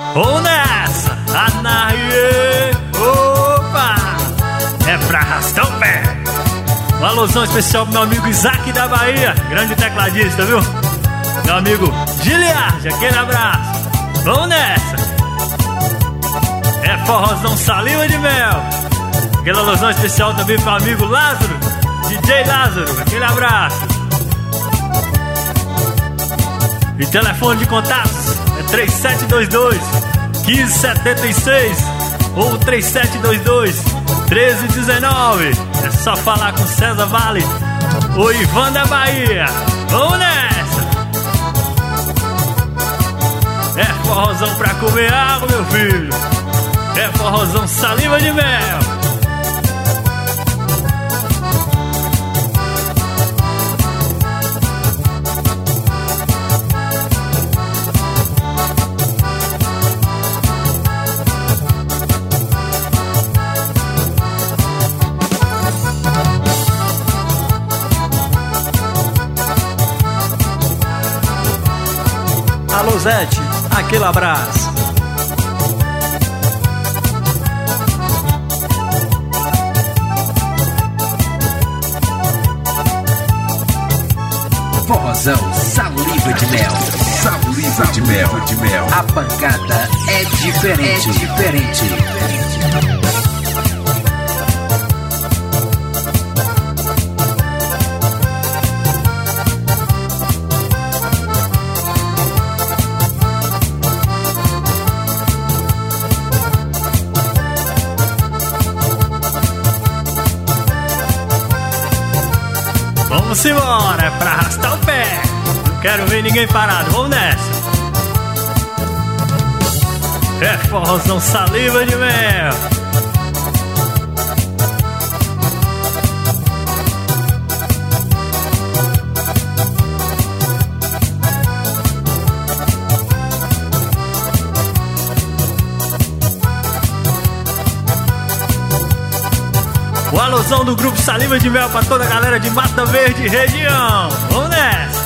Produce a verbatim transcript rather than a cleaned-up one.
Vamos nessa! Anaie! Opa! É pra arrastar o pé! Um alusão especial pro meu amigo Isaac da Bahia, grande tecladista, viu? Meu amigo Giliard, aquele abraço! Vamos nessa! É forrozão saliva de mel! Aquela alusão especial também pro amigo Lázaro, D J Lázaro, aquele abraço! E telefone de contatos é três sete dois dois, um cinco sete seis ou três sete dois dois, um três um nove. É só falar com César Vale, o Ivan da Bahia. Vamos nessa! É forrozão pra comer água, meu filho. É forrozão saliva de mel. Alô Zete, aquele abraço. Forrozão, saliva de mel. Saliva de mel, de mel. A pancada é diferente, é diferente. Vamos embora, é pra arrastar o pé. Não quero ver ninguém parado, vamos nessa. É forrozão saliva de mel. O alusão do grupo Saliva de Mel pra toda a galera de Mata Verde região. Vamos nessa!